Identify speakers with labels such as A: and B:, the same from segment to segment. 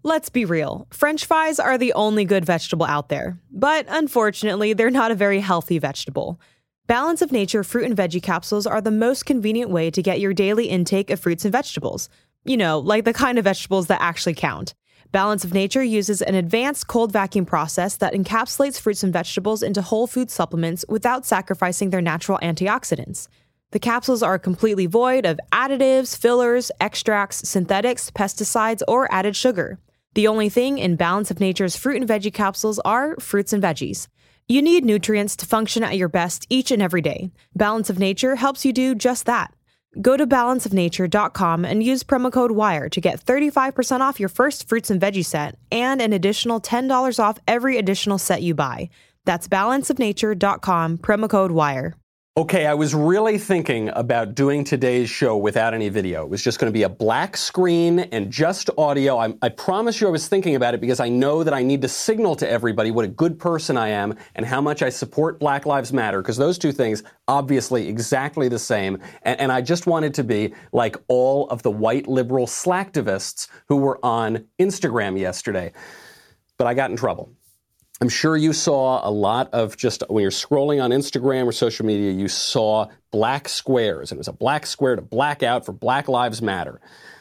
A: Let's be real, French fries are the only good vegetable out there. But unfortunately, they're not a very healthy vegetable. Balance of Nature fruit and veggie capsules are the most convenient way to get your daily intake of fruits and vegetables. You know, like the kind of vegetables that actually count. Balance of Nature uses an advanced cold vacuum process that encapsulates fruits and vegetables into whole food supplements without sacrificing their natural antioxidants. The capsules are completely void of additives, fillers, extracts, synthetics, pesticides, or added sugar. The only thing in Balance of Nature's fruit and veggie capsules are fruits and veggies. You need nutrients to function at your best each and every day. Balance of Nature helps you do just that. Go to balanceofnature.com and use promo code WIRE to get 35% off your first fruits and veggie set and an additional $10 off every additional set you buy. That's balanceofnature.com, promo code WIRE.
B: Okay, I was really thinking about doing today's show without any video. It was just going to be a black screen and just audio. I promise you I was thinking about it because I know that I need to signal to everybody what a good person I am and how much I support Black Lives Matter, because those two things, obviously exactly the same. And I just wanted to be like all of the white liberal slacktivists who were on Instagram yesterday. But I got in trouble. I'm sure you saw a lot of just when you're scrolling on Instagram or social media, you saw black squares, and it was a black square to black out for Black Lives Matter.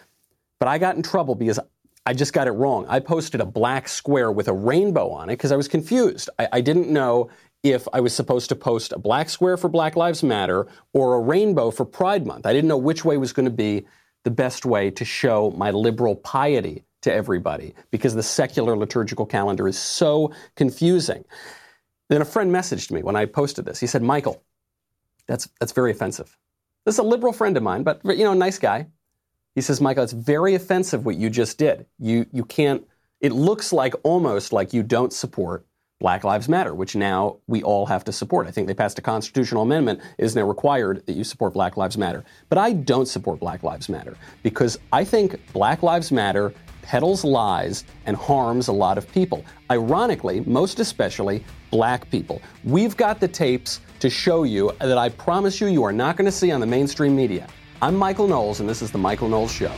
B: But I got in trouble because I just got it wrong. I posted a black square with a rainbow on it because I was confused. I didn't know if I was supposed to post a black square for Black Lives Matter or a rainbow for Pride Month. I didn't know which way was going to be the best way to show my liberal piety to everybody, because the secular liturgical calendar is so confusing. Then a friend messaged me when I posted this. He said, Michael, that's very offensive. This is a liberal friend of mine, but a nice guy. He says, Michael, it's very offensive what you just did. You can't, it looks like almost like you don't support Black Lives Matter, which now we all have to support. I think they passed a constitutional amendment. It is now required that you support Black Lives Matter. But I don't support Black Lives Matter because I think Black Lives Matter peddles lies and harms a lot of people. Ironically, most especially black people. We've got the tapes to show you that I promise you are not going to see on the mainstream media. I'm Michael Knowles, and this is The Michael Knowles Show.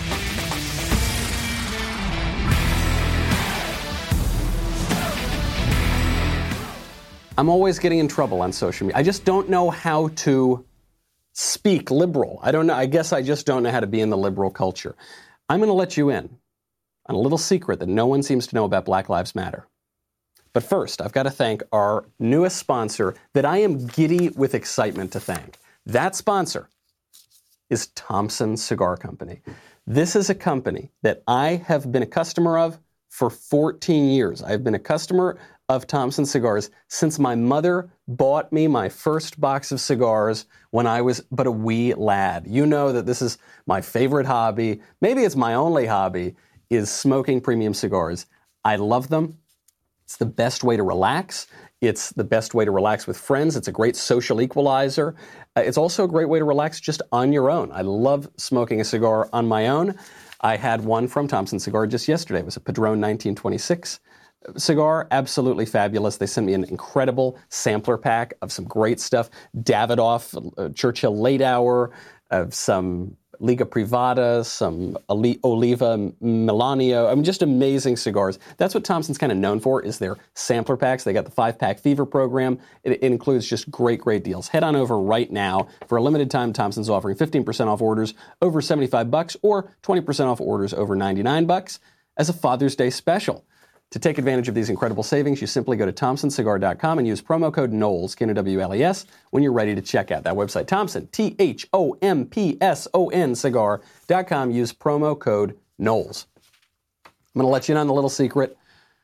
B: I'm always getting in trouble on social media. I just don't know how to speak liberal. I don't know. I guess I just don't know how to be in the liberal culture. I'm going to let you in on a little secret that no one seems to know about Black Lives Matter. But first, I've got to thank our newest sponsor that I am giddy with excitement to thank. That sponsor is Thompson Cigar Company. This is a company that I have been a customer of for 14 years. I've been a customer of Thompson Cigars since my mother bought me my first box of cigars when I was but a wee lad. You know that this is my favorite hobby. Maybe it's my only hobby, is smoking premium cigars. I love them. It's the best way to relax. It's the best way to relax with friends. It's a great social equalizer. It's also a great way to relax just on your own. I love smoking a cigar on my own. I had one from Thompson Cigar just yesterday. It was a Padron 1926 cigar. Absolutely fabulous. They sent me an incredible sampler pack of some great stuff. Davidoff, Churchill Late Hour, some Liga Privada, some Oliva Milanio. I mean, just amazing cigars. That's what Thompson's kind of known for, is their sampler packs. They got the 5-pack Fever program. It includes just great deals. Head on over right now. For a limited time, Thompson's offering 15% off orders over $75 or 20% off orders over $99 as a Father's Day special. To take advantage of these incredible savings, you simply go to ThompsonCigar.com and use promo code Knowles, Knowles, when you're ready to check out. That website, Thompson, THOMPSON, cigar.com. Use promo code Knowles. I'm going to let you in on a little secret.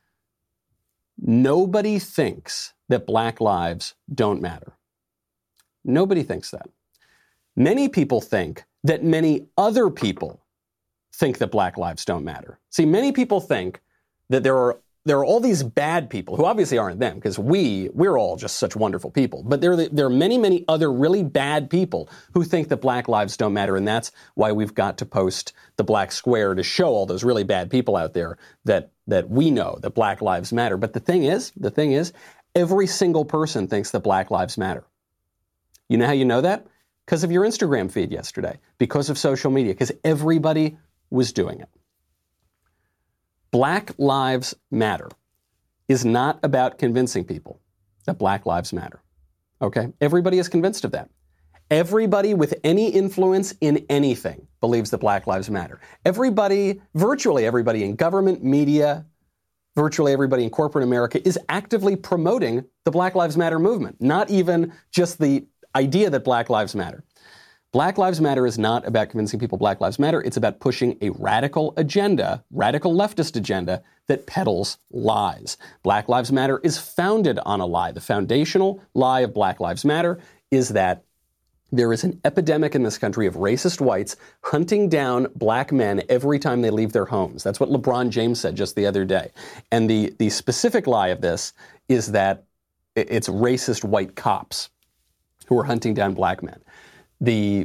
B: Nobody thinks that black lives don't matter. Nobody thinks that. Many people think that many other people think that black lives don't matter. See, many people think that there are all these bad people who obviously aren't them, because we're all just such wonderful people. But there are many other really bad people who think that black lives don't matter, and that's why we've got to post the black square to show all those really bad people out there that we know that black lives matter. But the thing is, every single person thinks that black lives matter. You know how you know that? Because of your Instagram feed yesterday, because of social media, because everybody was doing it. Black Lives Matter is not about convincing people that Black Lives Matter. Okay? Everybody is convinced of that. Everybody with any influence in anything believes that Black Lives Matter. Everybody, virtually everybody in government, media, virtually everybody in corporate America is actively promoting the Black Lives Matter movement, not even just the idea that Black Lives Matter. Black Lives Matter is not about convincing people Black Lives Matter. It's about pushing a radical agenda, radical leftist agenda that peddles lies. Black Lives Matter is founded on a lie. The foundational lie of Black Lives Matter is that there is an epidemic in this country of racist whites hunting down black men every time they leave their homes. That's what LeBron James said just the other day. And the specific lie of this is that it's racist white cops who are hunting down black men. The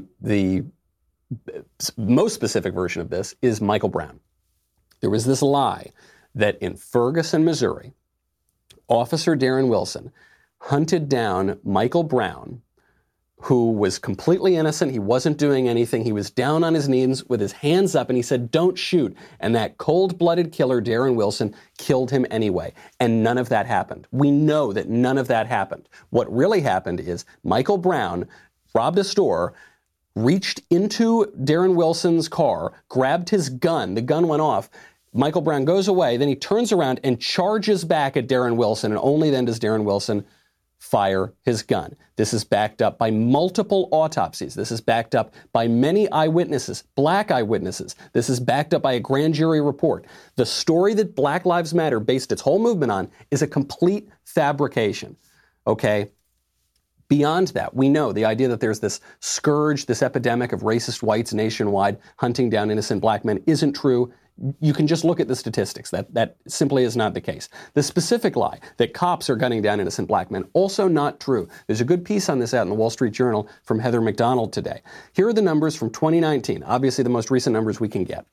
B: most specific version of this is Michael Brown. There was this lie that in Ferguson, Missouri, Officer Darren Wilson hunted down Michael Brown, who was completely innocent. He wasn't doing anything. He was down on his knees with his hands up, and he said, "Don't shoot." And that cold-blooded killer, Darren Wilson, killed him anyway. And none of that happened. We know that none of that happened. What really happened is Michael Brown robbed a store, reached into Darren Wilson's car, grabbed his gun. The gun went off. Michael Brown goes away. Then he turns around and charges back at Darren Wilson, and only then does Darren Wilson fire his gun. This is backed up by multiple autopsies. This is backed up by many eyewitnesses, black eyewitnesses. This is backed up by a grand jury report. The story that Black Lives Matter based its whole movement on is a complete fabrication, okay? Beyond that, we know the idea that there's this scourge, this epidemic of racist whites nationwide hunting down innocent black men isn't true. You can just look at the statistics. That simply is not the case. The specific lie that cops are gunning down innocent black men, also not true. There's a good piece on this out in the Wall Street Journal from Heather McDonald today. Here are the numbers from 2019, obviously the most recent numbers we can get.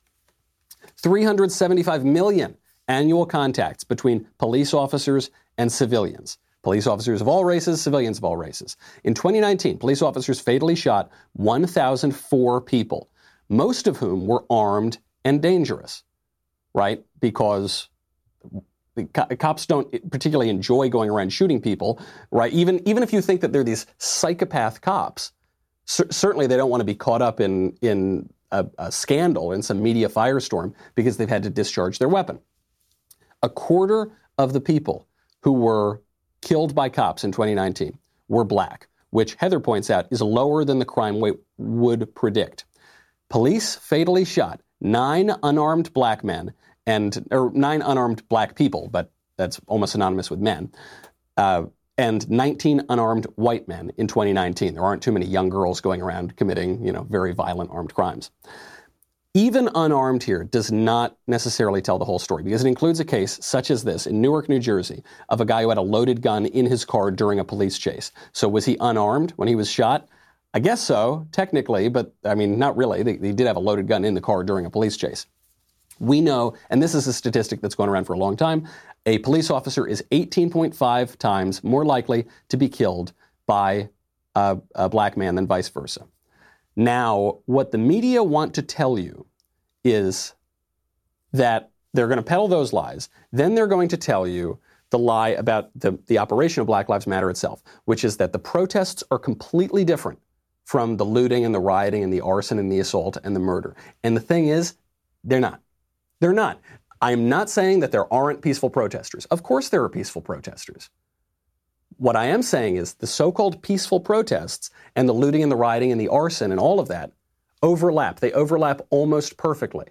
B: 375 million annual contacts between police officers and civilians. Police officers of all races, civilians of all races. In 2019, police officers fatally shot 1,004 people, most of whom were armed and dangerous, right? Because the cops don't particularly enjoy going around shooting people, right? Even if you think that they're these psychopath cops, certainly they don't want to be caught up in a scandal, in some media firestorm, because they've had to discharge their weapon. A quarter of the people who were killed by cops in 2019 were black, which Heather points out is lower than the crime rate would predict. Police fatally shot 9 unarmed black men or 9 unarmed black people, but that's almost synonymous with men, and 19 unarmed white men in 2019. There aren't too many young girls going around committing, very violent armed crimes. Even unarmed here does not necessarily tell the whole story, because it includes a case such as this in Newark, New Jersey, of a guy who had a loaded gun in his car during a police chase. So was he unarmed when he was shot? I guess so, technically, but not really. They did have a loaded gun in the car during a police chase. We know, and this is a statistic that's gone around for a long time, a police officer is 18.5 times more likely to be killed by a black man than vice versa. Now, what the media want to tell you is that they're going to peddle those lies. Then they're going to tell you the lie about the operation of Black Lives Matter itself, which is that the protests are completely different from the looting and the rioting and the arson and the assault and the murder. And the thing is, they're not. They're not. I'm not saying that there aren't peaceful protesters. Of course there are peaceful protesters. What I am saying is the so-called peaceful protests and the looting and the rioting and the arson and all of that overlap. They overlap almost perfectly.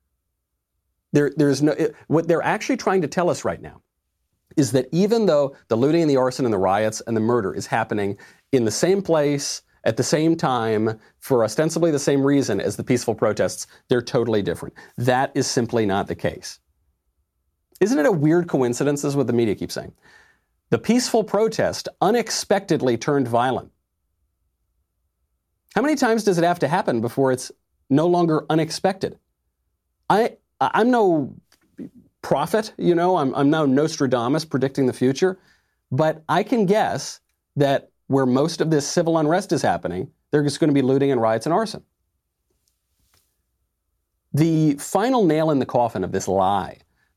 B: What they're actually trying to tell us right now is that even though the looting and the arson and the riots and the murder is happening in the same place, at the same time, for ostensibly the same reason as the peaceful protests, they're totally different. That is simply not the case. Isn't it a weird coincidence? This is what the media keeps saying. The peaceful protest unexpectedly turned violent. How many times does it have to happen before it's no longer unexpected? I'm no prophet, I'm no Nostradamus predicting the future, but I can guess that where most of this civil unrest is happening, there's going to be looting and riots and arson. The final nail in the coffin of this lie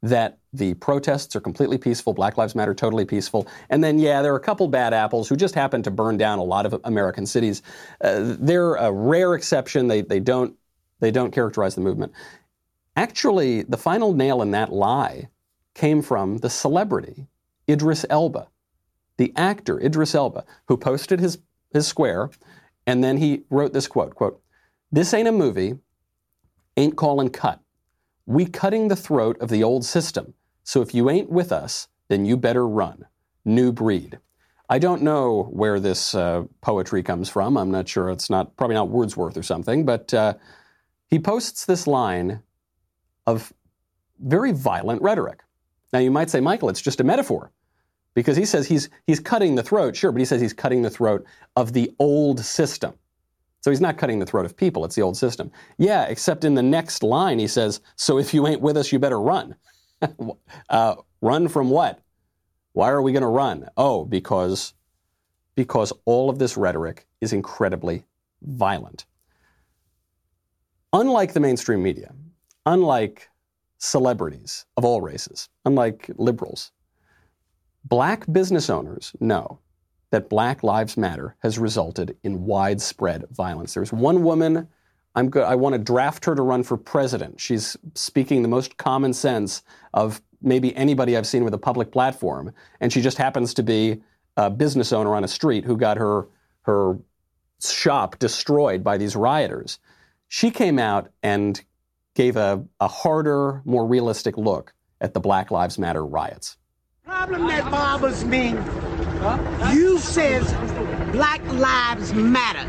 B: that the protests are completely peaceful, Black Lives Matter totally peaceful, and then, there are a couple bad apples who just happen to burn down a lot of American cities. They're a rare exception. They don't characterize the movement. Actually, the final nail in that lie came from the celebrity, Idris Elba, the actor Idris Elba, who posted his square, and then he wrote this quote, "This ain't a movie, ain't callin' cut. We cutting the throat of the old system. So if you ain't with us, then you better run. New breed." I don't know where this poetry comes from. I'm not sure. It's probably not Wordsworth or something, but he posts this line of very violent rhetoric. Now you might say, Michael, it's just a metaphor, because he says he's cutting the throat, sure, but he says he's cutting the throat of the old system. So he's not cutting the throat of people, it's the old system. Yeah, except in the next line he says, so if you ain't with us, you better run. Run from what? Why are we going to run? Oh, because all of this rhetoric is incredibly violent. Unlike the mainstream media, unlike celebrities of all races, unlike liberals, Black business owners know that Black Lives Matter has resulted in widespread violence. There's one woman, I want to draft her to run for president. She's speaking the most common sense of maybe anybody I've seen with a public platform, and she just happens to be a business owner on a street who got her shop destroyed by these rioters. She came out and gave a harder, more realistic look at the Black Lives Matter riots.
C: Problem that bothers me, you says Black Lives Matter.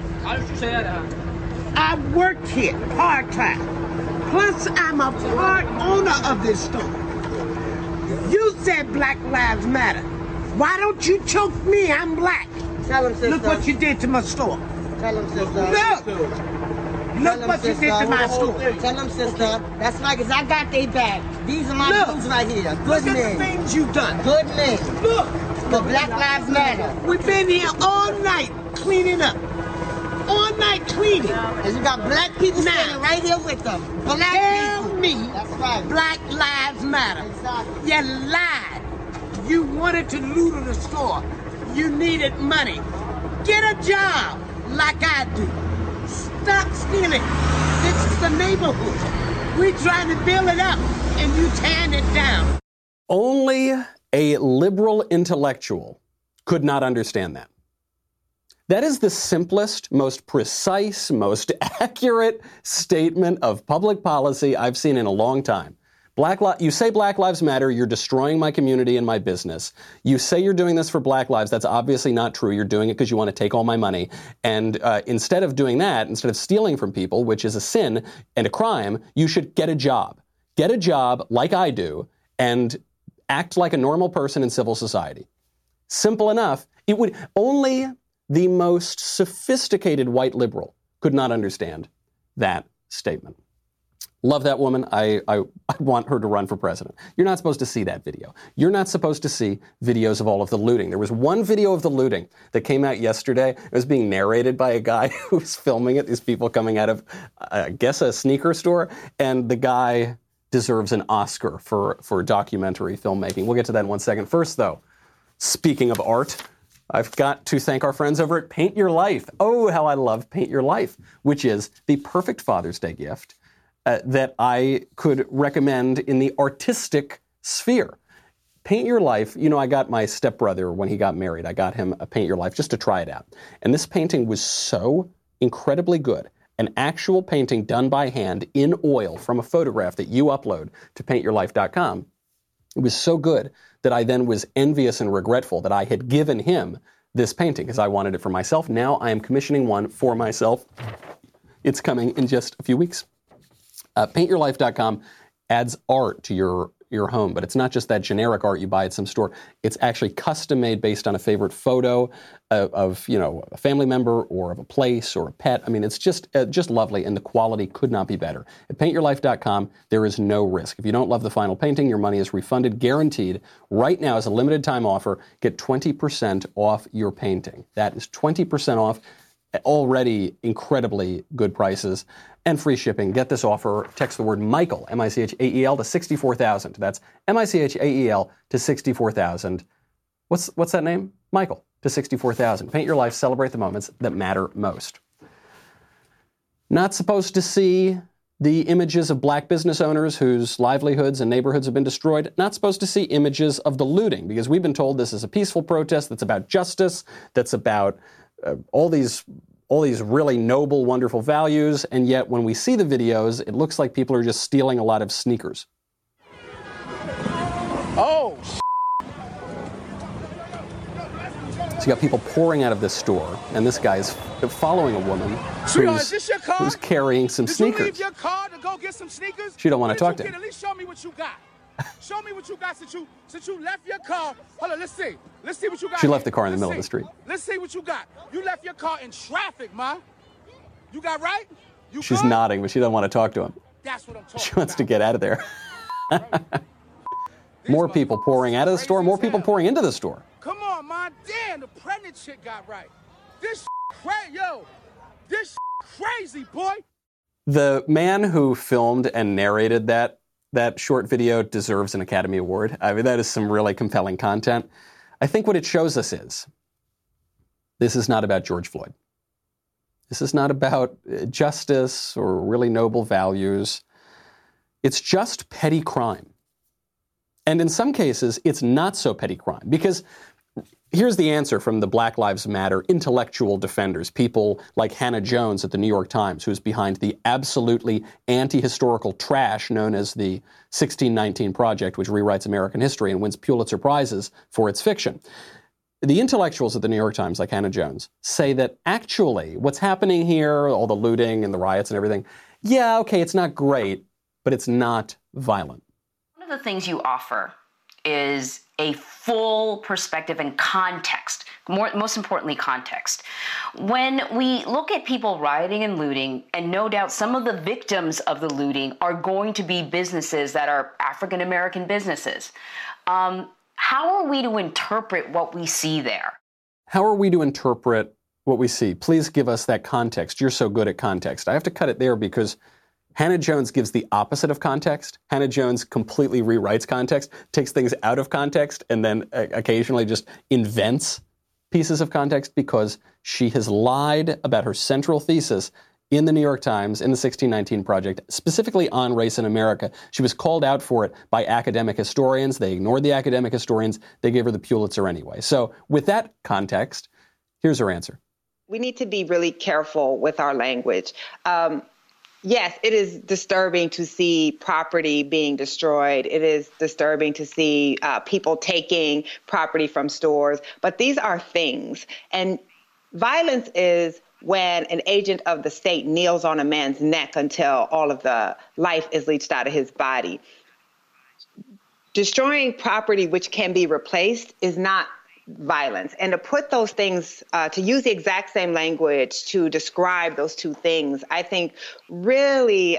C: I work here part-time. Plus, I'm a part owner of this store. You said Black Lives Matter. Why don't you choke me? I'm black.
D: Tell him, sister.
C: Look what you did to my store.
D: Tell him, sister.
C: Look what you did to my store.
D: Tell them, sister. That's right, because I got they back. These are my dudes right here. Good
C: Look
D: men.
C: at the things you've done.
D: Good men.
C: Look.
D: The Black Lives Matter.
C: We've been here all night cleaning up. All night cleaning.
D: And you got black people standing right here with them. Black
C: Tell
D: people.
C: me
D: That's right.
C: Black Lives Matter.
D: Exactly.
C: You lied. You wanted to loot the store. You needed money. Get a job like I do. Stop stealing. This is the neighborhood. We're trying to build it up, and you tearing it down.
B: Only a liberal intellectual could not understand that. That is the simplest, most precise, most accurate statement of public policy I've seen in a long time. You say Black Lives Matter, you're destroying my community and my business. You say you're doing this for Black lives, that's obviously not true. You're doing it because you want to take all my money. And instead of doing that, instead of stealing from people, which is a sin and a crime, you should get a job. Get a job like I do and act like a normal person in civil society. Simple enough. It would only the most sophisticated white liberal could not understand that statement. Love that woman. I want her to run for president. You're not supposed to see that video. You're not supposed to see videos of all of the looting. There was one video of the looting that came out yesterday. It was being narrated by a guy who was filming it. These people coming out of, I guess, a sneaker store. And the guy deserves an Oscar for documentary filmmaking. We'll get to that in 1 second. First, though, speaking of art, I've got to thank our friends over at Paint Your Life. Oh, how I love Paint Your Life, which is the perfect Father's Day gift that I could recommend in the artistic sphere. Paint Your Life, I got my stepbrother when he got married. I got him a Paint Your Life just to try it out. And this painting was so incredibly good. An actual painting done by hand in oil from a photograph that you upload to paintyourlife.com. It was so good that I then was envious and regretful that I had given him this painting because I wanted it for myself. Now I am commissioning one for myself. It's coming in just a few weeks. Paintyourlife.com adds art to your home, but it's not just that generic art you buy at some store. It's actually custom made based on a favorite photo of a family member or of a place or a pet. I mean, it's just lovely, and the quality could not be better. At paintyourlife.com, there is no risk. If you don't love the final painting, your money is refunded, guaranteed. Right now, as a limited time offer, get 20% off your painting. That is 20% off. already incredibly good prices and free shipping. Get this offer. Text the word Michael, M-I-C-H-A-E-L, to 64,000. That's M-I-C-H-A-E-L to 64,000. What's that name? Michael, to 64,000. Paint your life. Celebrate the moments that matter most. Not supposed to see the images of black business owners whose livelihoods and neighborhoods have been destroyed. Not supposed to see images of the looting, because we've been told this is a peaceful protest that's about justice, that's about all these really noble, wonderful values, and yet when we see the videos, it looks like people are just stealing a lot of sneakers.
E: Oh,
B: So you got people pouring out of this store, and this guy's following a woman who's carrying some sneakers.
E: Did you leave your car to go get some sneakers?
B: She don't want to talk to him.
E: At least show me what you got. Show me what you got since you left your car. Hold on, let's see. Let's see what you got.
B: She left the car in the middle of the street.
E: Let's see what you got. You left your car in traffic, ma. You got right?
B: She's nodding, but she doesn't want to talk to him.
E: That's what I'm talking about.
B: She wants to get out of there. More people pouring out of the store, more people pouring into the store.
E: Come on, man. Damn, the pregnant chick got right. This crazy, yo. This crazy, boy.
B: The man who filmed and narrated that short video deserves an Academy Award. I mean, that is some really compelling content. I think what it shows us is this is not about George Floyd. This is not about justice or really noble values. It's just petty crime. And in some cases, it's not so petty crime, because here's the answer from the Black Lives Matter intellectual defenders, people like Hannah Jones at the New York Times, who's behind the absolutely anti-historical trash known as the 1619 Project, which rewrites American history and wins Pulitzer Prizes for its fiction. The intellectuals at the New York Times, like Hannah Jones, say that actually what's happening here, all the looting and the riots and everything, yeah, okay, it's not great, but it's not violent.
F: One of the things you offer is a full perspective and context, most importantly, context. When we look at people rioting and looting, and no doubt some of the victims of the looting are going to be businesses that are African-American businesses, how are we to interpret what we see there?
B: How are we to interpret what we see? Please give us that context. You're so good at context. I have to cut it there because Hannah Jones gives the opposite of context. Hannah Jones completely rewrites context, takes things out of context, and then occasionally just invents pieces of context because she has lied about her central thesis in the New York Times, in the 1619 Project, specifically on race in America. She was called out for it by academic historians. They ignored the academic historians. They gave her the Pulitzer anyway. So with that context, here's her answer.
G: We need to be really careful with our language. Yes, it is disturbing to see property being destroyed. It is disturbing to see people taking property from stores. But these are things. And violence is when an agent of the state kneels on a man's neck until all of the life is leached out of his body. Destroying property which can be replaced is not violence. And to put those things, to use the exact same language to describe those two things, I think really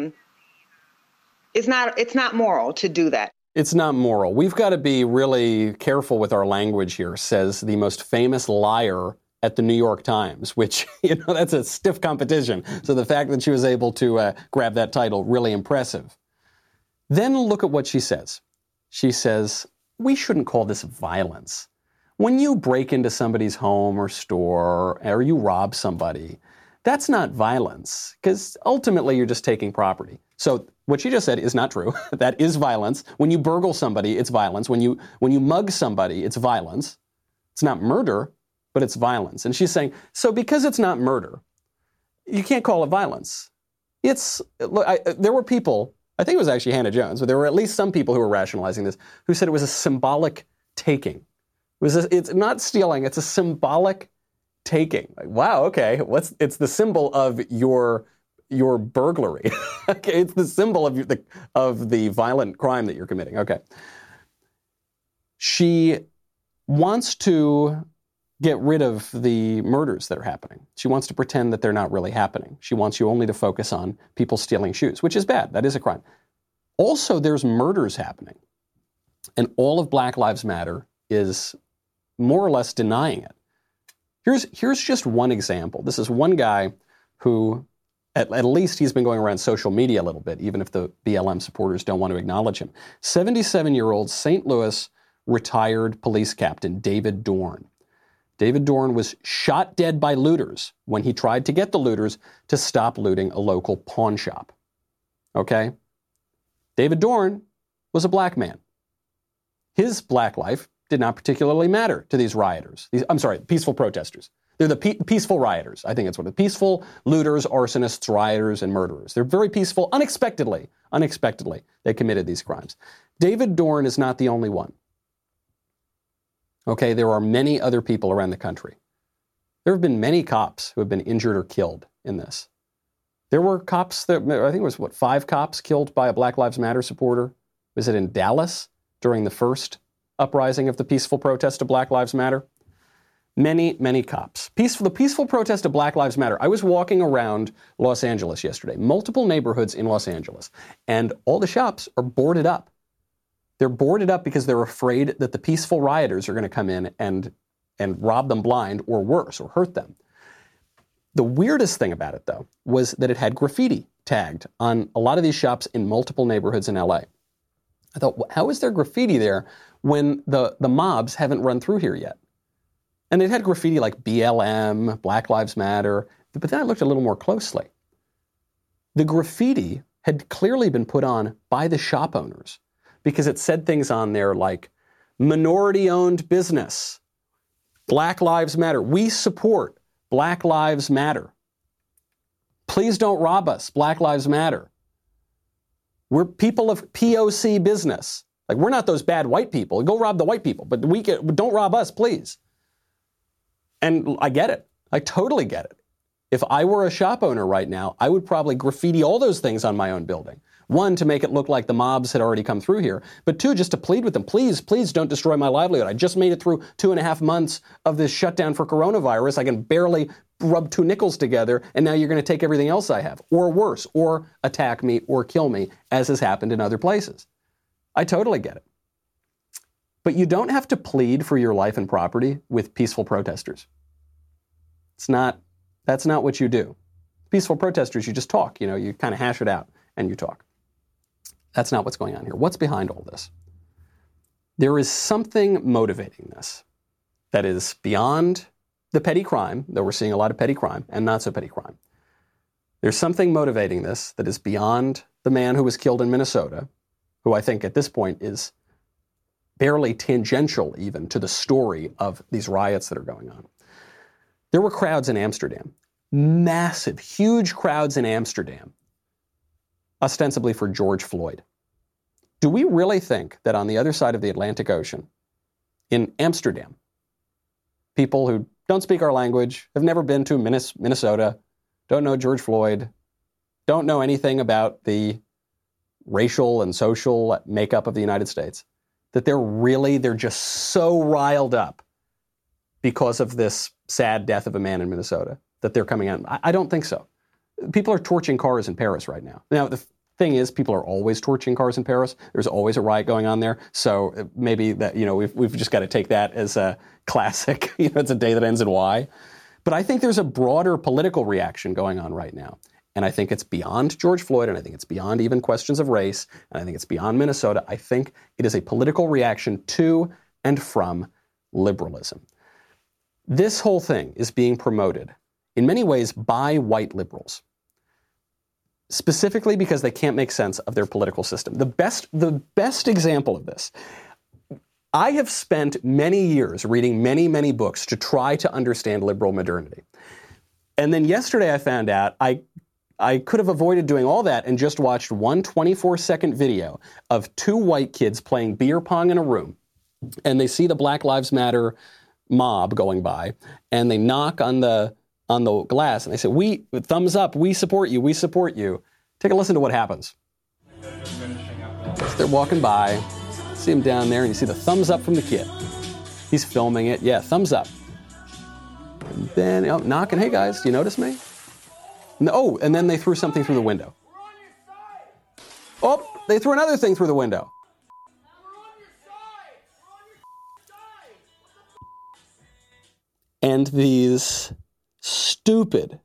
G: it's not moral to do that.
B: It's not moral. We've got to be really careful with our language here, says the most famous liar at the New York Times, which, that's a stiff competition. So the fact that she was able to grab that title, really impressive. Then look at what she says. She says, we shouldn't call this violence. When you break into somebody's home or store or you rob somebody, that's not violence because ultimately you're just taking property. So what she just said is not true. That is violence. When you burgle somebody, it's violence. When you mug somebody, it's violence. It's not murder, but it's violence. And she's saying, so because it's not murder, you can't call it violence. There were people, I think it was actually Hannah Jones, but there were at least some people who were rationalizing this, who said it was a symbolic taking. It's not stealing, it's a symbolic taking. Like, wow, okay, it's the symbol of your burglary. Okay, it's the symbol of the violent crime that you're committing. Okay. She wants to get rid of the murders that are happening. She wants to pretend that they're not really happening. She wants you only to focus on people stealing shoes, which is bad. That is a crime. Also, there's murders happening. And all of Black Lives Matter is more or less denying it. Here's just one example. This is one guy who, at least he's been going around social media a little bit, even if the BLM supporters don't want to acknowledge him. 77-year-old St. Louis retired police captain David Dorn. David Dorn was shot dead by looters when he tried to get the looters to stop looting a local pawn shop. Okay? David Dorn was a black man. His black life did not particularly matter to these rioters. Peaceful protesters. They're the peaceful rioters. I think that's what it is. Peaceful looters, arsonists, rioters, and murderers. They're very peaceful. Unexpectedly, they committed these crimes. David Dorn is not the only one. Okay, there are many other people around the country. There have been many cops who have been injured or killed in this. There were cops, I think it was, 5 cops killed by a Black Lives Matter supporter? Was it in Dallas during the first uprising of the peaceful protest of Black Lives Matter? Many, many cops. The peaceful protest of Black Lives Matter. I was walking around Los Angeles yesterday, multiple neighborhoods in Los Angeles, and all the shops are boarded up. They're boarded up because they're afraid that the peaceful rioters are going to come in and rob them blind, or worse, or hurt them. The weirdest thing about it, though, was that it had graffiti tagged on a lot of these shops in multiple neighborhoods in LA. I thought, how is there graffiti there when the mobs haven't run through here yet? And it had graffiti like BLM, Black Lives Matter, but then I looked a little more closely. The graffiti had clearly been put on by the shop owners, because it said things on there like, minority-owned business, Black Lives Matter, we support Black Lives Matter. Please don't rob us, Black Lives Matter. We're people of POC business. Like, we're not those bad white people. Go rob the white people, but don't rob us, please. And I get it. I totally get it. If I were a shop owner right now, I would probably graffiti all those things on my own building. 1, to make it look like the mobs had already come through here. But 2, just to plead with them, please don't destroy my livelihood. I just made it through 2.5 months of this shutdown for coronavirus. I can barely rub 2 nickels together, and now you're going to take everything else I have. Or worse, or attack me, or kill me, as has happened in other places. I totally get it. But you don't have to plead for your life and property with peaceful protesters. That's not what you do. Peaceful protesters, you just talk, you kind of hash it out and you talk. That's not what's going on here. What's behind all this? There is something motivating this that is beyond the petty crime, though we're seeing a lot of petty crime and not so petty crime. There's something motivating this that is beyond the man who was killed in Minnesota, who I think at this point is barely tangential even to the story of these riots that are going on. There were crowds in Amsterdam, massive, huge crowds in Amsterdam, ostensibly for George Floyd. Do we really think that on the other side of the Atlantic Ocean, in Amsterdam, people who don't speak our language, have never been to Minnesota, don't know George Floyd, don't know anything about the racial and social makeup of the United States, that they're just so riled up because of this sad death of a man in Minnesota that they're coming out? I don't think so. People are torching cars in Paris right now. Now, the thing is, people are always torching cars in Paris. There's always a riot going on there. So maybe that, we've just got to take that as a classic. It's a day that ends in Y. But I think there's a broader political reaction going on right now. And I think it's beyond George Floyd, and I think it's beyond even questions of race, and I think it's beyond Minnesota. I think it is a political reaction to and from liberalism. This whole thing is being promoted in many ways by white liberals, specifically because they can't make sense of their political system. The best example of this, I have spent many years reading many, many books to try to understand liberal modernity. And then yesterday I found out I could have avoided doing all that and just watched one 24-second video of 2 white kids playing beer pong in a room. And they see the Black Lives Matter mob going by, and they knock on the glass, and they say, thumbs up, we support you, we support you. Take a listen to what happens. They're walking by, see him down there, and you see the thumbs up from the kid. He's filming it. Yeah, thumbs up. And then knocking, hey guys, do you notice me? And then they threw something through the window. Oh, they threw another thing through the window. And these stupid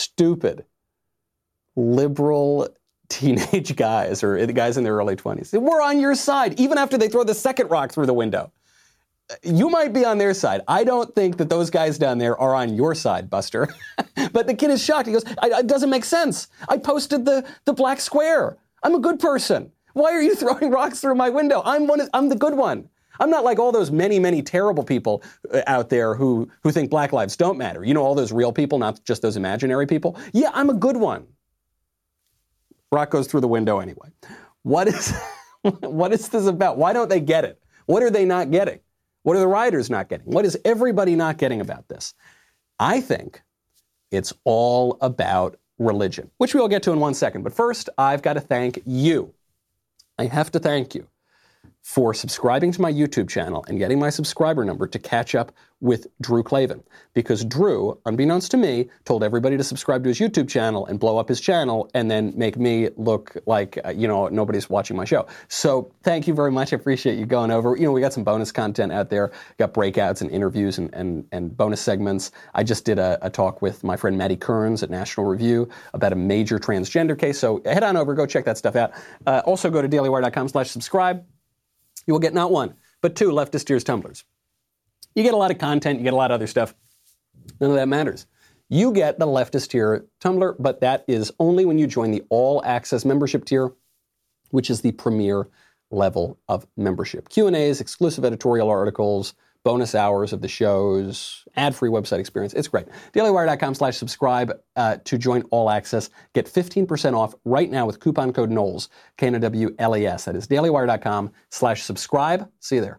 B: liberal teenage guys, or the guys in their early 20s, we're on your side, even after they throw the second rock through the window. You might be on their side. I don't think that those guys down there are on your side, Buster. But the kid is shocked. He goes, it doesn't make sense. I posted the black square. I'm a good person. Why are you throwing rocks through my window? I'm the good one. I'm not like all those many terrible people out there who think Black lives don't matter. You know, all those real people, not just those imaginary people. Yeah, I'm a good one. Rock goes through the window anyway. What is this about? Why don't they get it? What are they not getting? What are the rioters not getting? What is everybody not getting about this? I think it's all about religion, which we'll get to in 1 second. But first, I've got to thank you. I have to thank you for subscribing to my YouTube channel and getting my subscriber number to catch up with Drew Klavan. Because Drew, unbeknownst to me, told everybody to subscribe to his YouTube channel and blow up his channel and then make me look like, nobody's watching my show. So thank you very much. I appreciate you going over. We got some bonus content out there. Got breakouts and interviews and bonus segments. I just did a talk with my friend Maddie Kearns at National Review about a major transgender case. So head on over, go check that stuff out. Also go to dailywire.com/subscribe. You will get not one, but two Leftist Tears tumblers. You get a lot of content, you get a lot of other stuff. None of that matters. You get the Leftist Tier tumbler, but that is only when you join the All Access membership tier, which is the premier level of membership. Q&As, exclusive editorial articles, bonus hours of the shows, ad-free website experience. It's great. dailywire.com/subscribe to join All Access. Get 15% off right now with coupon code Knowles, KNOWLES. That is dailywire.com/subscribe. See you there.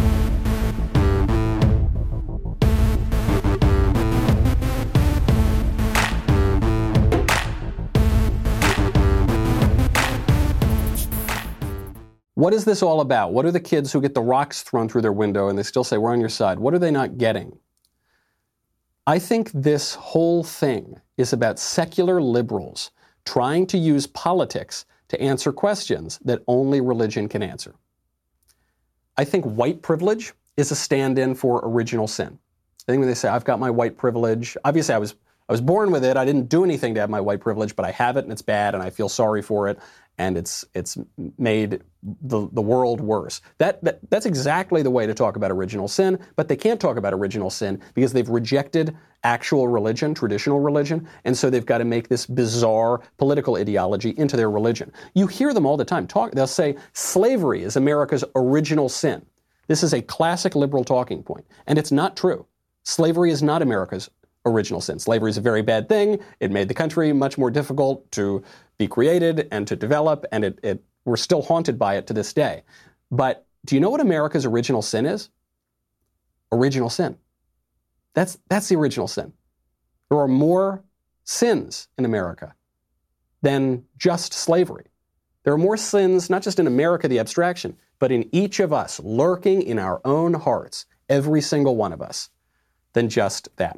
B: What is this all about? What are the kids who get the rocks thrown through their window and they still say, we're on your side? What are they not getting? I think this whole thing is about secular liberals trying to use politics to answer questions that only religion can answer. I think white privilege is a stand-in for original sin. I think when they say, I've got my white privilege, obviously I was born with it. I didn't do anything to have my white privilege, but I have it and it's bad and I feel sorry for it. And it's made the world worse. That's exactly the way to talk about original sin, but they can't talk about original sin because they've rejected actual religion, traditional religion, and so they've got to make this bizarre political ideology into their religion. You hear them all the time. They'll say slavery is America's original sin. This is a classic liberal talking point, and it's not true. Slavery is not America's original sin. Slavery is a very bad thing. It made the country much more difficult to be created and to develop, and we're still haunted by it to this day. But do you know what America's original sin is? Original sin. That's the original sin. There are more sins in America than just slavery. There are more sins, not just in America, the abstraction, but in each of us, lurking in our own hearts, every single one of us, than just that.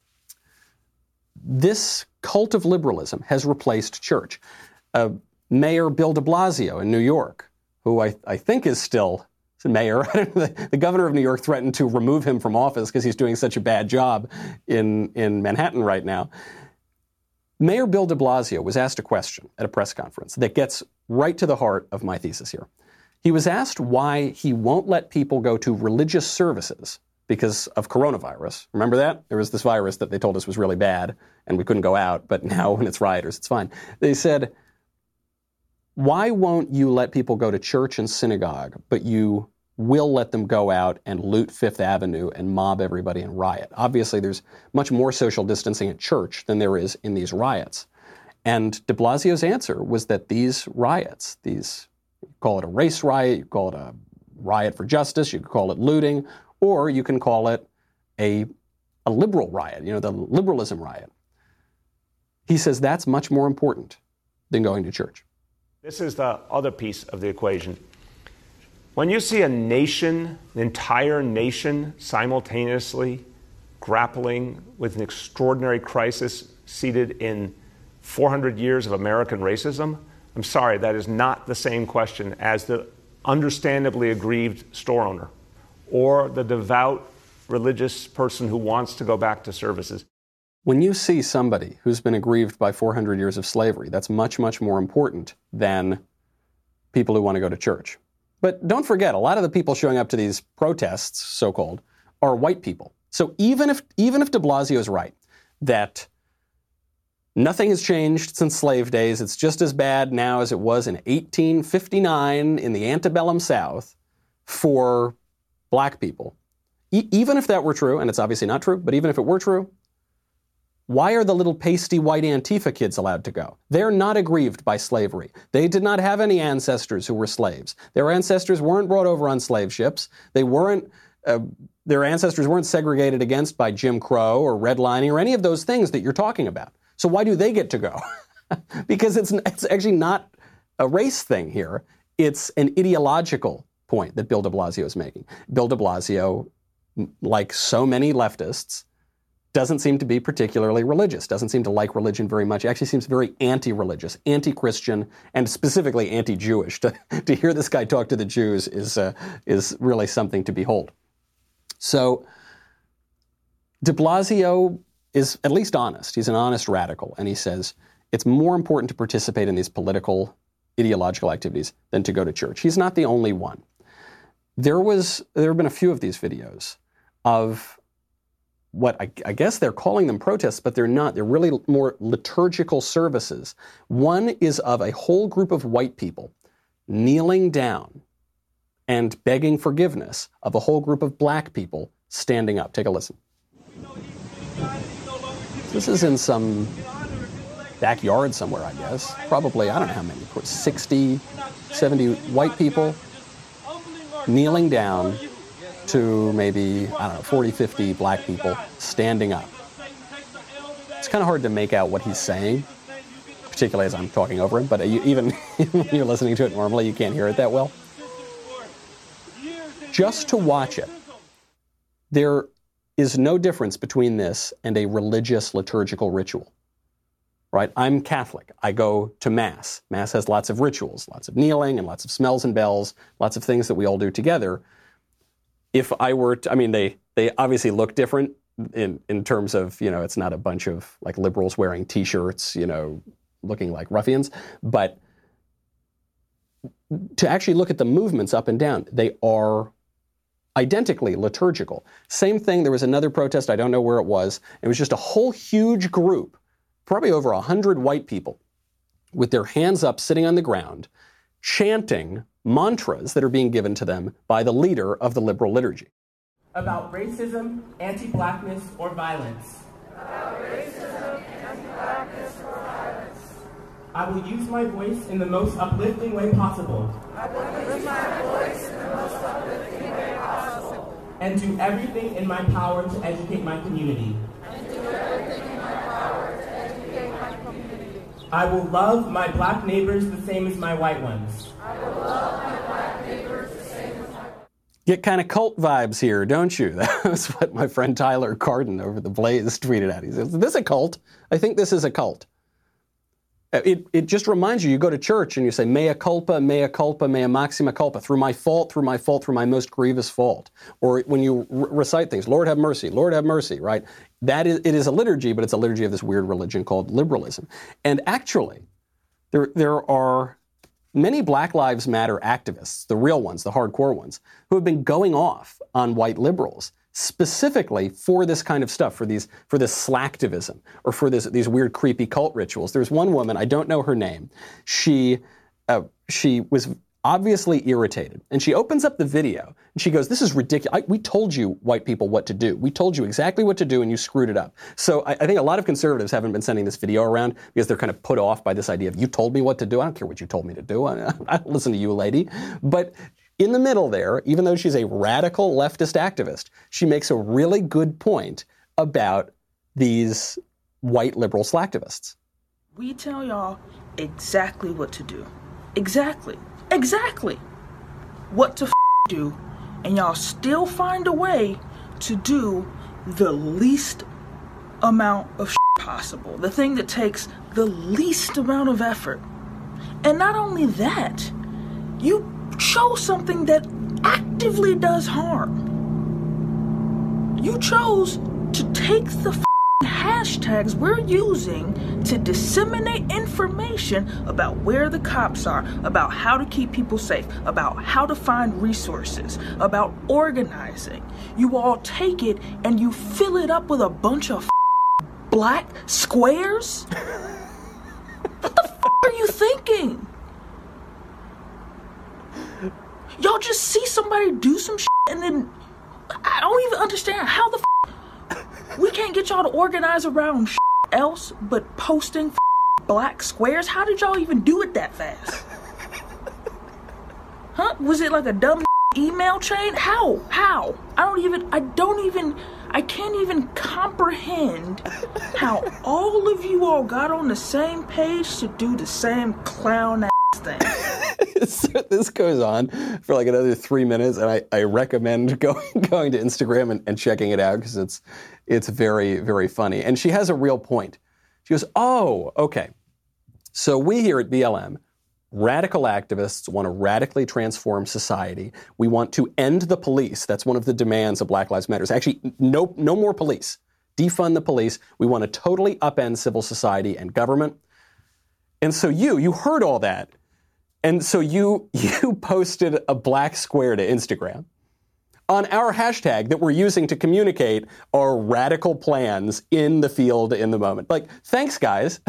B: This cult of liberalism has replaced church. Mayor Bill de Blasio in New York, who I think is still mayor, the governor of New York threatened to remove him from office because he's doing such a bad job in Manhattan right now. Mayor Bill de Blasio was asked a question at a press conference that gets right to the heart of my thesis here. He was asked why he won't let people go to religious services because of coronavirus. Remember that? There was this virus that they told us was really bad and we couldn't go out, but now when it's rioters, it's fine. They said, why won't you let people go to church and synagogue, but you will let them go out and loot Fifth Avenue and mob everybody and riot? Obviously, there's much more social distancing at church than there is in these riots. And de Blasio's answer was that these riots, you call it a race riot, you call it a riot for justice, you could call it looting, or you can call it a liberal riot, the liberalism riot. He says that's much more important than going to church.
H: This is the other piece of the equation. When you see an entire nation simultaneously grappling with an extraordinary crisis seated in 400 years of American racism, I'm sorry, that is not the same question as the understandably aggrieved store owner or the devout religious person who wants to go back to services.
B: When you see somebody who's been aggrieved by 400 years of slavery, that's much, much more important than people who want to go to church. But don't forget, a lot of the people showing up to these protests, so-called, are white people. So even if de Blasio is right, that nothing has changed since slave days, it's just as bad now as it was in 1859 in the antebellum South for black people. Even if that were true, and it's obviously not true, but even if it were true, why are the little pasty white Antifa kids allowed to go? They're not aggrieved by slavery. They did not have any ancestors who were slaves. Their ancestors weren't brought over on slave ships. Their ancestors weren't segregated against by Jim Crow or redlining or any of those things that you're talking about. So why do they get to go? Because it's actually not a race thing here. It's an ideological point that Bill de Blasio is making. Bill de Blasio, like so many leftists, doesn't seem to be particularly religious, doesn't seem to like religion very much. Actually seems very anti-religious, anti-Christian, and specifically anti-Jewish. To hear this guy talk to the Jews is really something to behold. So de Blasio is at least honest. He's an honest radical, and he says it's more important to participate in these political, ideological activities than to go to church. He's not the only one. There have been a few of these videos of what I guess they're calling them protests, but they're not. They're really more liturgical services. One is of a whole group of white people kneeling down and begging forgiveness of a whole group of black people standing up. Take a listen. This is in some backyard somewhere, I guess. Probably, I don't know how many, 60, 70 white people kneeling down to maybe, 40, 50 black people standing up. It's kind of hard to make out what he's saying, particularly as I'm talking over him, but even when you're listening to it normally, you can't hear it that well. Just to watch it, there is no difference between this and a religious liturgical ritual, right? I'm Catholic. I go to Mass. Mass has lots of rituals, lots of kneeling and lots of smells and bells, lots of things that we all do together. If I were to, they obviously look different in terms of, it's not a bunch of like liberals wearing T-shirts, looking like ruffians. But to actually look at the movements up and down, they are identically liturgical. Same thing, there was another protest, I don't know where it was. It was just a whole huge group, probably over 100 white people, with their hands up, sitting on the ground, chanting mantras that are being given to them by the leader of the liberal liturgy.
I: About racism, anti-blackness, or violence. About racism, anti-blackness, or violence. I will use my voice in the most uplifting way possible. I will use my voice in the most uplifting way possible. And do everything in my power to educate my community. I will love my black neighbors the same as my white ones. I will love my black neighbors the same as my...
B: Get kind of cult vibes here, don't you? That's what my friend Tyler Carden over the Blaze tweeted at. He says, is this a cult? I think this is a cult. It just reminds you go to church and you say, mea culpa, mea maxima culpa, through my fault, through my most grievous fault. Or when you recite things, Lord have mercy, right? It is a liturgy, but it's a liturgy of this weird religion called liberalism. And actually, there are many Black Lives Matter activists, the real ones, the hardcore ones, who have been going off on white liberals specifically for this kind of stuff, for this slacktivism, or for these weird, creepy cult rituals. There's one woman, I don't know her name. She was obviously irritated, and she opens up the video and she goes, "This is ridiculous. We told you white people what to do. We told you exactly what to do, and you screwed it up." So I think a lot of conservatives haven't been sending this video around because they're kind of put off by this idea of, you told me what to do. I don't care what you told me to do. I don't listen to you, lady. But in the middle there, even though she's a radical leftist activist, she makes a really good point about these white liberal slacktivists.
J: We tell y'all exactly what to do. Exactly what to do, and y'all still find a way to do the least amount of possible, the thing that takes the least amount of effort. And not only that, you show something that actively does harm. You chose to take the hashtags we're using to disseminate information about where the cops are, about how to keep people safe, about how to find resources, about organizing. You all take it and you fill it up with a bunch of black squares? What the are you thinking? Y'all just see somebody do some and then I don't even understand how the we can't get y'all to organize around else but posting black squares. How did y'all even do it that fast? Huh? Was it like a dumb email chain? How? I can't even comprehend how all of you all got on the same page to do the same clown ass thing.
B: So this goes on for like another 3 minutes, and I recommend going to Instagram and checking it out because it's very, very funny. And she has a real point. She goes, oh, okay. So we here at BLM, radical activists, want to radically transform society. We want to end the police. That's one of the demands of Black Lives Matter. Actually, no more police. Defund the police. We want to totally upend civil society and government. And so you heard all that. And so you posted a black square to Instagram on our hashtag that we're using to communicate our radical plans in the field in the moment. Like, thanks, guys.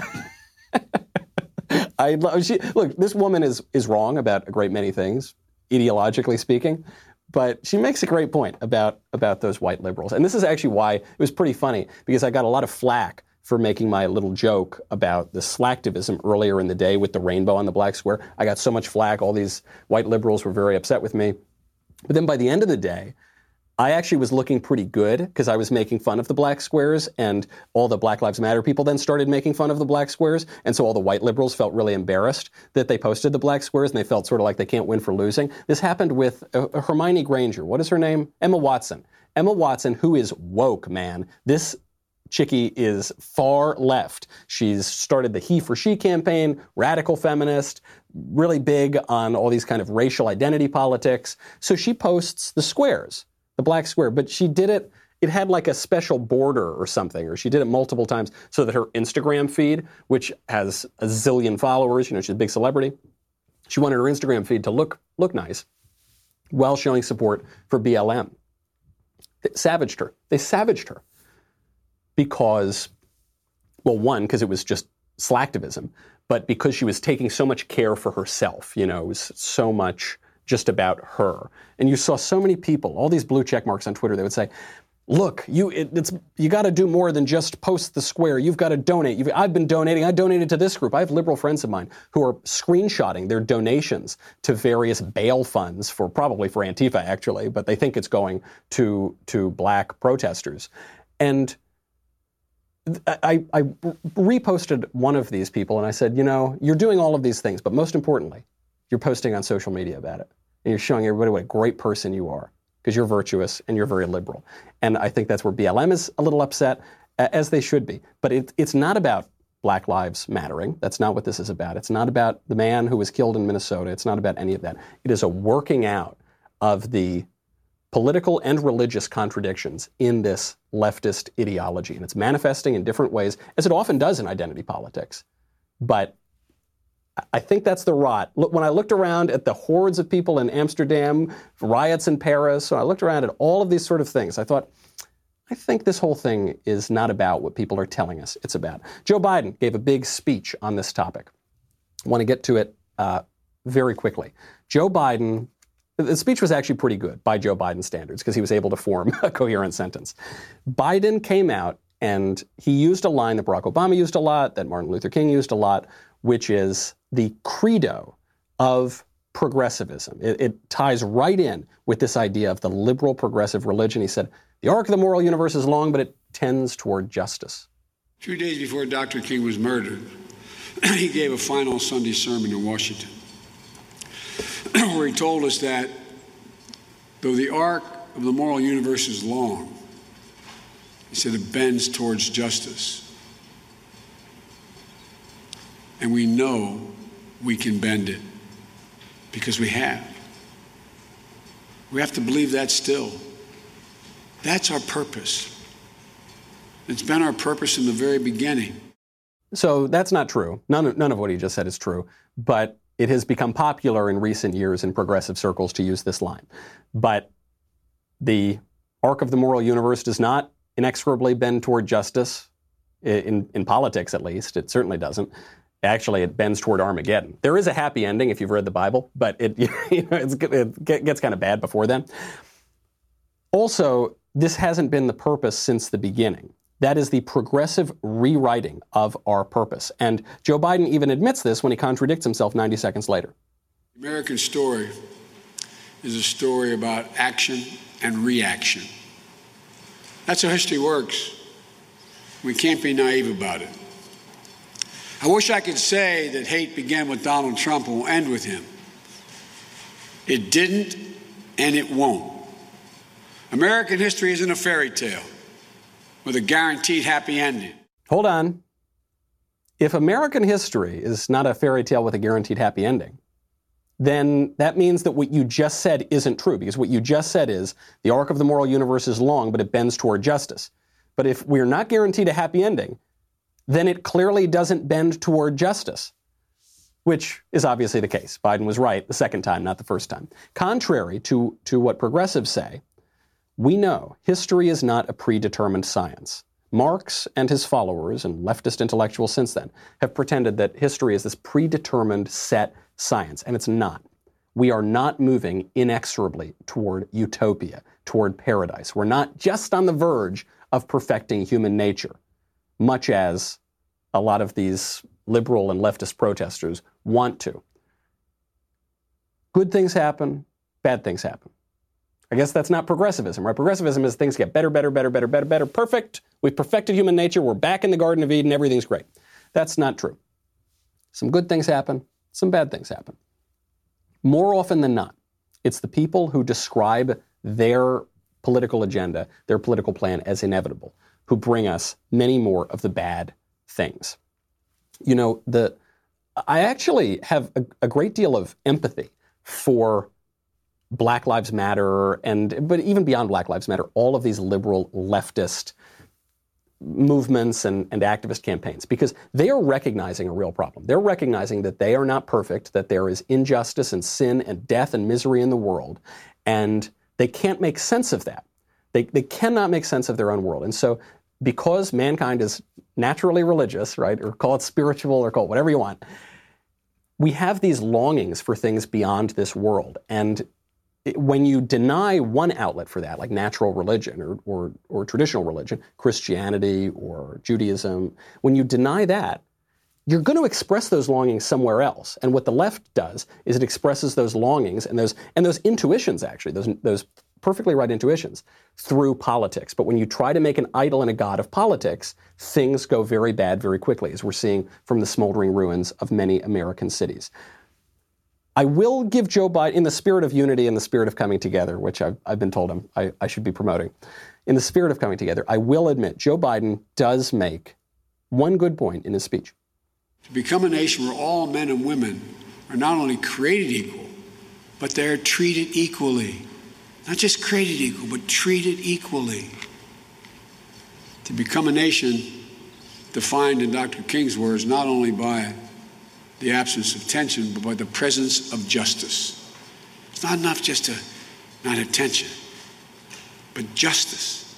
B: Look, this woman is wrong about a great many things, ideologically speaking, but she makes a great point about those white liberals. And this is actually why it was pretty funny, because I got a lot of flack for making my little joke about the slacktivism earlier in the day with the rainbow on the black square. I got so much flack. All these white liberals were very upset with me. But then by the end of the day, I actually was looking pretty good because I was making fun of the black squares, and all the Black Lives Matter people then started making fun of the black squares. And so all the white liberals felt really embarrassed that they posted the black squares, and they felt sort of like they can't win for losing. This happened with Hermione Granger. What is her name? Emma Watson. Emma Watson, who is woke, man. This chickie is far left. She's started the He for She campaign, radical feminist, really big on all these kind of racial identity politics. So she posts the squares, the black square, but she did it, it had like a special border or something, or she did it multiple times so that her Instagram feed, which has a zillion followers, she's a big celebrity, she wanted her Instagram feed to look nice while showing support for BLM. They savaged her. Because, well, one, because it was just slacktivism, but because she was taking so much care for herself, it was so much just about her. And you saw so many people, all these blue check marks on Twitter, they would say, look, you got to do more than just post the square. You've got to donate. I've been donating. I donated to this group. I have liberal friends of mine who are screenshotting their donations to various bail funds probably for Antifa, actually, but they think it's going to black protesters. And I reposted one of these people and I said, you're doing all of these things, but most importantly, you're posting on social media about it. And you're showing everybody what a great person you are because you're virtuous and you're very liberal. And I think that's where BLM is a little upset, as they should be. But it's not about Black Lives Mattering. That's not what this is about. It's not about the man who was killed in Minnesota. It's not about any of that. It is a working out of the political and religious contradictions in this leftist ideology. And it's manifesting in different ways, as it often does in identity politics. But I think that's the rot. When I looked around at the hordes of people in Amsterdam, riots in Paris, when I looked around at all of these sort of things, I thought, I think this whole thing is not about what people are telling us it's about. Joe Biden gave a big speech on this topic. I want to get to it very quickly. Joe Biden, the speech was actually pretty good by Joe Biden standards because he was able to form a coherent sentence. Biden came out and he used a line that Barack Obama used a lot, that Martin Luther King used a lot, which is the credo of progressivism. It ties right in with this idea of the liberal progressive religion. He said, the arc of the moral universe is long, but it tends toward justice.
K: 2 days before Dr. King was murdered, he gave a final Sunday sermon in Washington, where he told us that though the arc of the moral universe is long, he said it bends towards justice. And we know we can bend it because we have. We have to believe that still. That's our purpose. It's been our purpose in the very beginning.
B: So that's not true. None of what he just said is true. But it has become popular in recent years in progressive circles to use this line. But the arc of the moral universe does not inexorably bend toward justice, in politics at least. It certainly doesn't. Actually, it bends toward Armageddon. There is a happy ending if you've read the Bible, but it gets kind of bad before then. Also, this hasn't been the purpose since the beginning. That is the progressive rewriting of our purpose. And Joe Biden even admits this when he contradicts himself 90 seconds later.
K: The American story is a story about action and reaction. That's how history works. We can't be naive about it. I wish I could say that hate began with Donald Trump and will end with him. It didn't, and it won't. American history isn't a fairy tale with a guaranteed happy ending.
B: Hold on. If American history is not a fairy tale with a guaranteed happy ending, then that means that what you just said isn't true, because what you just said is the arc of the moral universe is long, but it bends toward justice. But if we're not guaranteed a happy ending, then it clearly doesn't bend toward justice, which is obviously the case. Biden was right the second time, not the first time. Contrary to what progressives say, we know history is not a predetermined science. Marx and his followers, and leftist intellectuals since then, have pretended that history is this predetermined set science, and it's not. We are not moving inexorably toward utopia, toward paradise. We're not just on the verge of perfecting human nature, much as a lot of these liberal and leftist protesters want to. Good things happen, bad things happen. I guess that's not progressivism, right? Progressivism is things get better, perfect. We've perfected human nature. We're back in the Garden of Eden. Everything's great. That's not true. Some good things happen. Some bad things happen. More often than not, it's the people who describe their political agenda, their political plan as inevitable, who bring us many more of the bad things. You know, I actually have a great deal of empathy for Black Lives Matter, but even beyond Black Lives Matter, all of these liberal leftist movements and activist campaigns, because they are recognizing a real problem. They're recognizing that they are not perfect, that there is injustice and sin and death and misery in the world, and they can't make sense of that. They cannot make sense of their own world. And so because mankind is naturally religious, right, or call it spiritual or call it whatever you want, we have these longings for things beyond this world. And when you deny one outlet for that, like natural religion or traditional religion, Christianity or Judaism, when you deny that, you're going to express those longings somewhere else. And what the left does is it expresses those longings and those intuitions, actually, those perfectly right intuitions, through politics. But when you try to make an idol and a god of politics, things go very bad very quickly, as we're seeing from the smoldering ruins of many American cities. I will give Joe Biden, in the spirit of unity and the spirit of coming together, which I've been told I should be promoting, in the spirit of coming together, I will admit Joe Biden does make one good point in his speech.
K: To become a nation where all men and women are not only created equal, but they're treated equally. Not just created equal, but treated equally. To become a nation defined in Dr. King's words not only by the absence of tension, but by the presence of justice. It's not enough just to not have tension, but justice.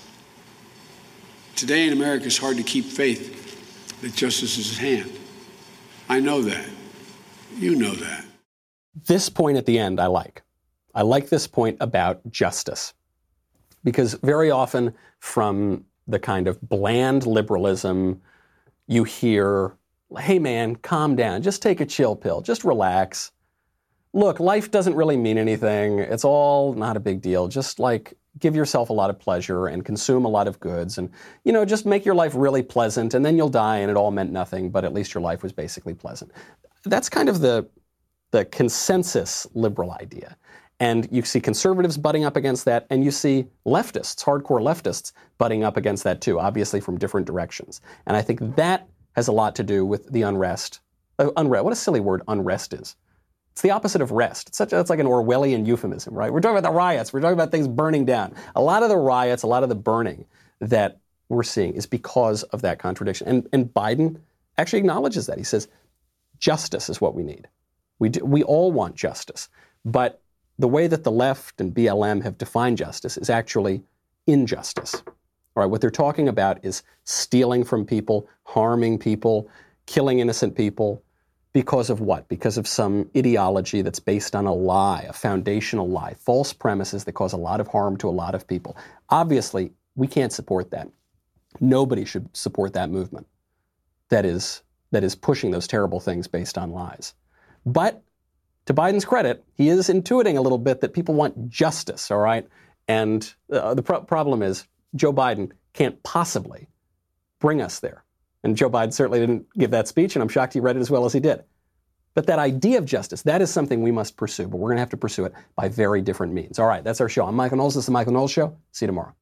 K: Today in America, it's hard to keep faith that justice is at hand. I know that. You know that.
B: This point at the end I like. I like this point about justice, because very often from the kind of bland liberalism you hear, hey man, calm down, just take a chill pill, just relax. Look, life doesn't really mean anything. It's all not a big deal. Just like give yourself a lot of pleasure and consume a lot of goods and, just make your life really pleasant, and then you'll die and it all meant nothing, but at least your life was basically pleasant. That's kind of the consensus liberal idea. And you see conservatives butting up against that, and you see leftists, hardcore leftists, butting up against that too, obviously from different directions. And I think that has a lot to do with the unrest. What a silly word unrest is. It's the opposite of rest. It's like an Orwellian euphemism, right? We're talking about the riots. We're talking about things burning down. A lot of the riots, a lot of the burning that we're seeing is because of that contradiction. And Biden actually acknowledges that. He says, justice is what we need. We all want justice. But the way that the left and BLM have defined justice is actually injustice. All right, what they're talking about is stealing from people, harming people, killing innocent people. Because of what? Because of some ideology that's based on a lie, a foundational lie, false premises that cause a lot of harm to a lot of people. Obviously, we can't support that. Nobody should support that movement that is pushing those terrible things based on lies. But to Biden's credit, he is intuiting a little bit that people want justice, all right? And the problem is Joe Biden can't possibly bring us there. And Joe Biden certainly didn't give that speech, and I'm shocked he read it as well as he did. But that idea of justice, that is something we must pursue, but we're going to have to pursue it by very different means. All right, that's our show. I'm Michael Knowles. This is The Michael Knowles Show. See you tomorrow.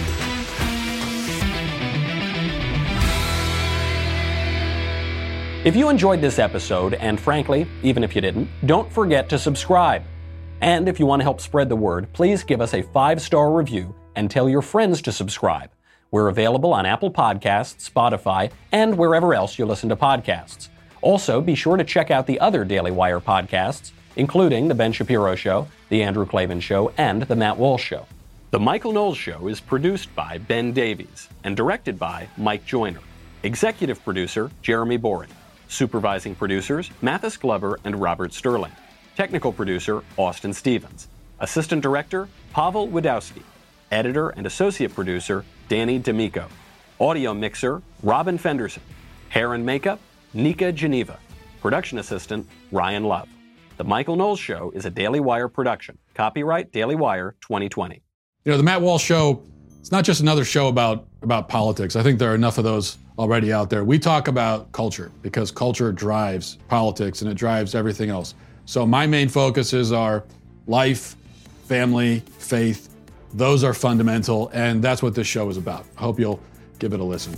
B: If you enjoyed this episode, and frankly, even if you didn't, don't forget to subscribe. And if you want to help spread the word, please give us a 5-star review and tell your friends to subscribe. We're available on Apple Podcasts, Spotify, and wherever else you listen to podcasts. Also, be sure to check out the other Daily Wire podcasts, including The Ben Shapiro Show, The Andrew Klavan Show, and The Matt Walsh Show. The Michael Knowles Show is produced by Ben Davies and directed by Mike Joyner. Executive producer, Jeremy Boring. Supervising producers, Mathis Glover and Robert Sterling. Technical producer, Austin Stevens. Assistant director, Pavel Wadowski. Editor and associate producer, Danny D'Amico. Audio mixer, Robin Fenderson. Hair and makeup, Nika Geneva. Production assistant, Ryan Love. The Michael Knowles Show is a Daily Wire production. Copyright Daily Wire 2020.
L: You know, the Matt Walsh Show, it's not just another show about politics. I think there are enough of those already out there. We talk about culture because culture drives politics and it drives everything else. So my main focuses are life, family, faith. Those are fundamental, and that's what this show is about. I hope you'll give it a listen.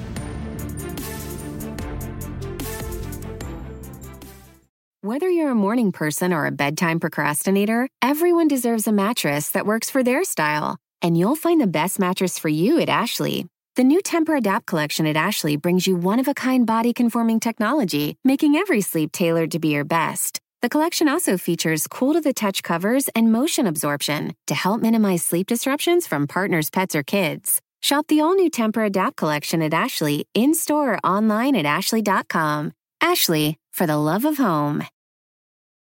M: Whether you're a morning person or a bedtime procrastinator, everyone deserves a mattress that works for their style. And you'll find the best mattress for you at Ashley. The new Tempur-Adapt collection at Ashley brings you one-of-a-kind body-conforming technology, making every sleep tailored to be your best. The collection also features cool-to-the-touch covers and motion absorption to help minimize sleep disruptions from partners, pets, or kids. Shop the all-new Tempur-Adapt collection at Ashley, in-store or online at ashley.com. Ashley, for the love of home.